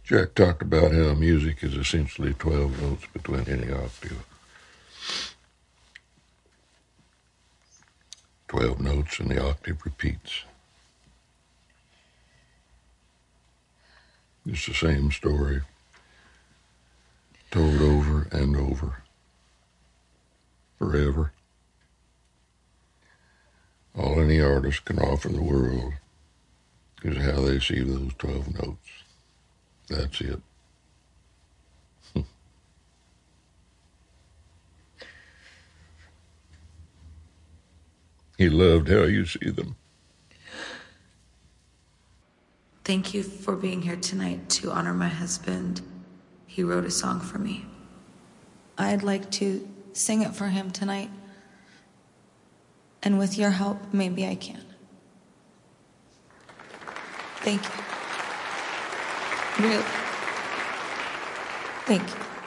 Jack talked about how music is essentially 12 notes between any octave. 12 notes and the octave repeats. It's the same story, told over and over, forever. All any artist can offer the world is how they see those 12 notes. That's it. He loved how you see them. Thank you for being here tonight to honor my husband. He wrote a song for me. I'd like to sing it for him tonight. And with your help, maybe I can. Thank you. Really. Thank you.